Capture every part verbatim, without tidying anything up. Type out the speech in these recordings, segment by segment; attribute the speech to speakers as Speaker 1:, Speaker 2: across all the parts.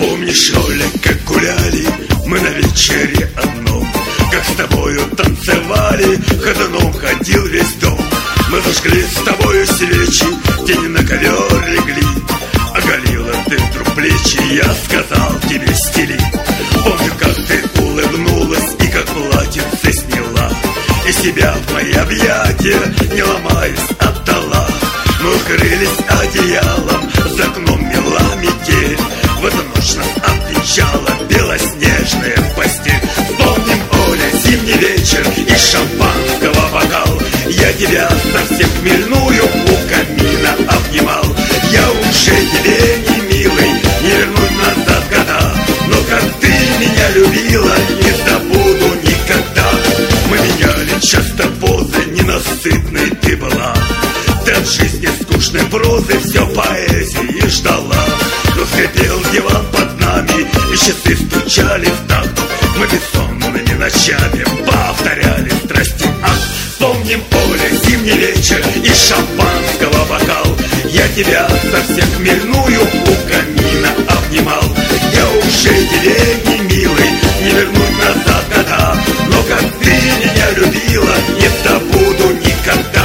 Speaker 1: Помнишь, Оля, как гуляли мы на вечере одном, как с тобою танцевали, ходуном ходил весь дом. Мы зажгли с тобою свечи, тени на ковер легли, оголила ты вдруг плечи, я сказал тебе стели. Помню, как ты улыбнулась и как платьице сняла, и себя в мои объятия, не ломаясь, отдала. Мы укрылись одеялом, за окном мела метель, в эту ночь нас отвечала белоснежная постель. Вспомним, Оля, зимний вечер и шампанского бокал, я тебя совсем хмельную у камина обнимал. Я уже тебе не милый, не вернуть назад года, но как ты меня любила, не забуду никогда. Мы меняли часто позы, ненасытной ты была, ты от жизни скучной прозы все поэзии ждала. Но скрипел диван под нами, и часы стучали в такт. Мы бессонными ночами повторяли страсти акт. Вспомним, Оля, зимний вечер и шампанского бокал, я тебя совсем хмельную у камина обнимал. Я уже тебе не милый, не вернуть назад года, но как ты меня любила, не забуду никогда.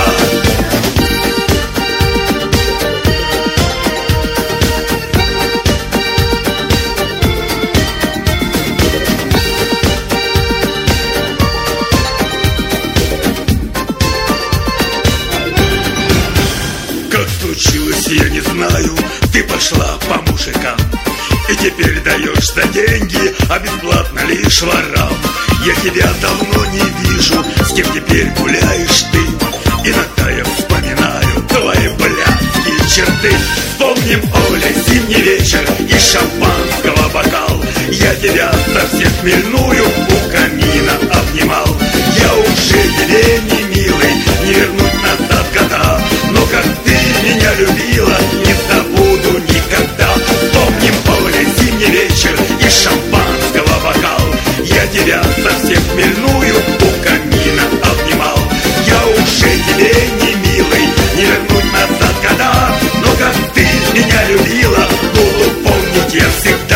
Speaker 1: Случилось, я не знаю, ты пошла по мужикам, и теперь даешь за деньги, а бесплатно лишь ворам. Я тебя давно не вижу, с кем теперь гуляешь ты. Иногда я вспоминаю твои блядские черты. Вспомним, Оля, зимний вечер и шампанского бокал, я тебя совсем хмельную у камина обнимал. Я уже тебе не милый, не вернуть назад года, но как ты меня любила, не забуду никогда. Вспомним, Оля, зимний вечер и шампанского бокал, я тебя совсем хмельную у камина обнимал. Я уже тебе не милый, не вернуть назад года, но как ты меня любила, буду помнить я всегда.